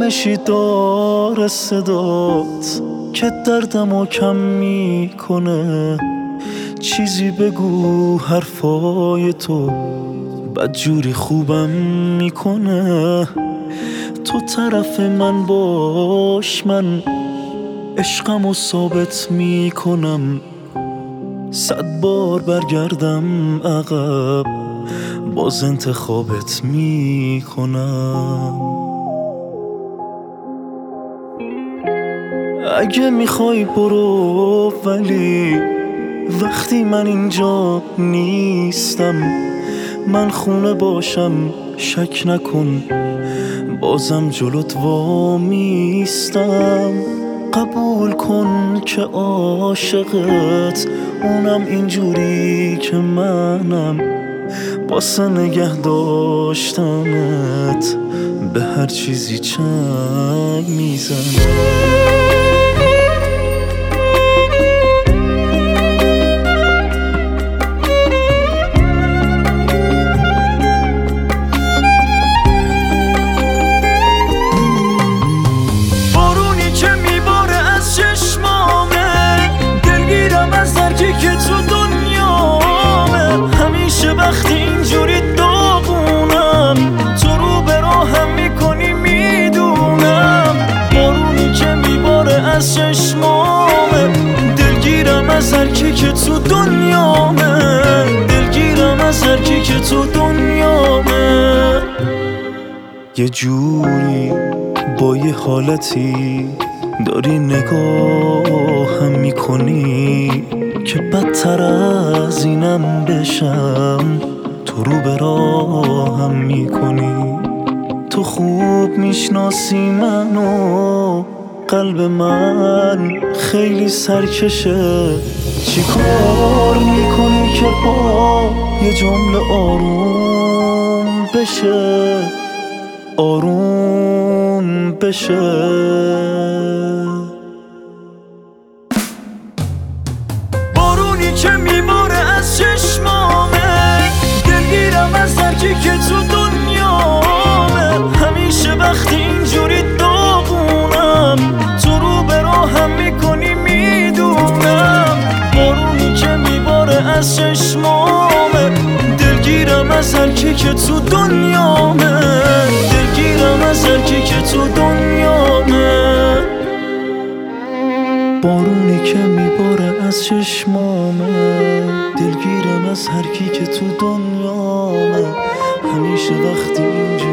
آرامشی داره صدات که دردمو کم میکنه. چیزی بگو حرفای تو بدجوری خوبم میکنه. تو طرف من باش، من عشقمو ثابت میکنم. 100 بار برگردم عقب باز انتخابت میکنم. اگه میخوای برو، ولی وقتی من اینجا نیستم، من خونه باشم شک نکن، بازم جلوت وامیستم. قبول کن که عاشقت، اونم اینجوری که منم. واسه نگه داشتنت به هر چیزی چنگ میزنم. وقتی اینجوری داغونم، تو رو به راهم میکنی میدونم. بارونی که میباره از چشمامه، دلگیرم از هرکی که تو دنیامه. دلگیرم از هرکی که تو دنیامه. یه جوری با یه حالتی داری نگاهم میکنی که بدتر از اینم بشم. تو رو به راهم میکنی. تو خوب میشناسی منو، قلب من خیلی سرکشه. چی کار میکنی که با یه جمله آروم بشه، آروم بشه. که میباره از چشمامه، دلگیرم از هرکی که تو دنیامه. همیشه وقتی اینجوری داغونم، تو رو به راهم میکنی میدونم. بارونی که میباره از چشمامه، دلگیرم از هرکی که تو دنیامه. دلگیرم از هرکی که تو دنیامه. بارونی که میباره از چشمامه، دلگیرم از هرکی که تو دنیامه. همیشه وقتی اینجا